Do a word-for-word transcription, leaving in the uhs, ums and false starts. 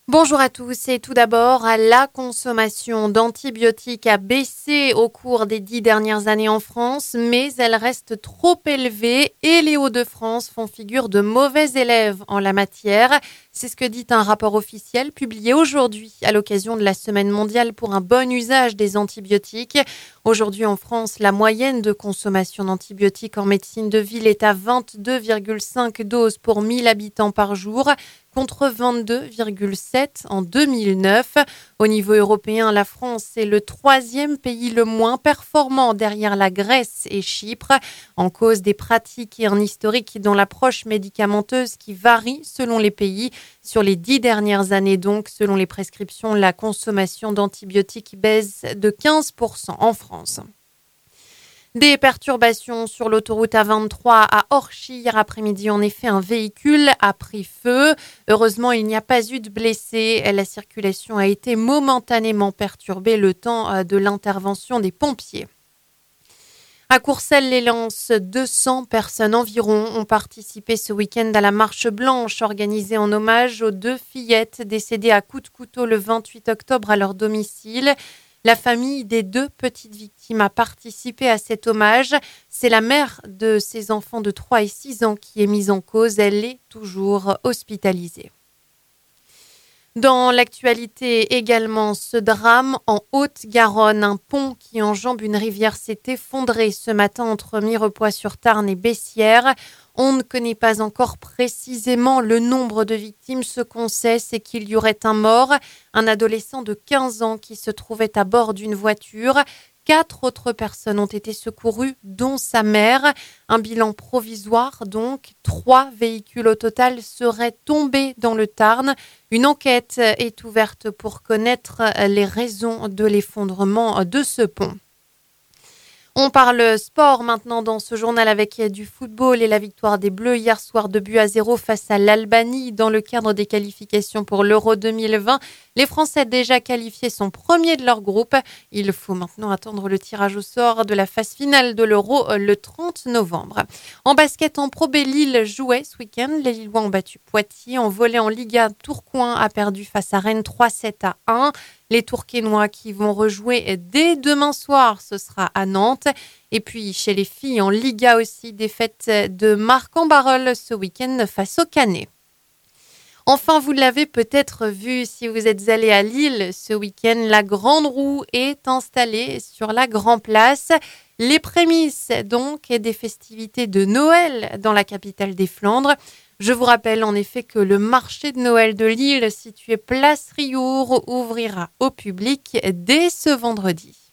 Bonjour à tous et tout d'abord, la consommation d'antibiotiques a baissé au cours des dix dernières années en France, mais elle reste trop élevée et les Hauts-de-France font figure de mauvais élèves en la matière. C'est ce que dit un rapport officiel publié aujourd'hui à l'occasion de la Semaine mondiale pour un bon usage des antibiotiques. Aujourd'hui en France, la moyenne de consommation d'antibiotiques en médecine de ville est à vingt-deux virgule cinq doses pour mille habitants par jour, contre vingt-deux virgule sept en deux mille neuf. Au niveau européen, la France est le troisième pays le moins performant derrière la Grèce et Chypre, en cause des pratiques et un historique dans l'approche médicamenteuse qui varie selon les pays. Sur les dix dernières années donc, selon les prescriptions, la consommation d'antibiotiques baisse de quinze pour cent en France. Des perturbations sur l'autoroute A vingt-trois à Orchy hier après-midi. En effet, un véhicule a pris feu. Heureusement, il n'y a pas eu de blessés. La circulation a été momentanément perturbée le temps de l'intervention des pompiers. À Courcelles-lès-Lens, deux cents personnes environ ont participé ce week-end à la marche blanche organisée en hommage aux deux fillettes décédées à coups de couteau le vingt-huit octobre à leur domicile. La famille des deux petites victimes a participé à cet hommage. C'est la mère de ces enfants de trois et six ans qui est mise en cause. Elle est toujours hospitalisée. Dans l'actualité également, ce drame en Haute-Garonne, un pont qui enjambe une rivière s'est effondré ce matin entre Mirepoix-sur-Tarn et Bessières. On ne connaît pas encore précisément le nombre de victimes. Ce qu'on sait, c'est qu'il y aurait un mort, un adolescent de quinze ans qui se trouvait à bord d'une voiture. Quatre autres personnes ont été secourues, dont sa mère. Un bilan provisoire, donc. Trois véhicules au total seraient tombés dans le Tarn. Une enquête est ouverte pour connaître les raisons de l'effondrement de ce pont. On parle sport maintenant dans ce journal avec du football et la victoire des Bleus hier soir deux buts à zéro face à l'Albanie dans le cadre des qualifications pour l'Euro deux mille vingt. Les Français déjà qualifiés sont premiers de leur groupe. Il faut maintenant attendre le tirage au sort de la phase finale de l'Euro le trente novembre. En basket en Pro B, Lille jouait ce week-end. Les Lillois ont battu Poitiers. En volley en Liga, Tourcoing a perdu face à Rennes trois sept à un. Les Tourquenois qui vont rejouer dès demain soir, ce sera à Nantes. Et puis chez les filles en Liga aussi, défaite de Marc-en-Barœul ce week-end face au Canet. Enfin, vous l'avez peut-être vu si vous êtes allé à Lille ce week-end, la Grande Roue est installée sur la Grand Place. Les prémices donc des festivités de Noël dans la capitale des Flandres. Je vous rappelle en effet que le marché de Noël de Lille, situé place Riour, ouvrira au public dès ce vendredi.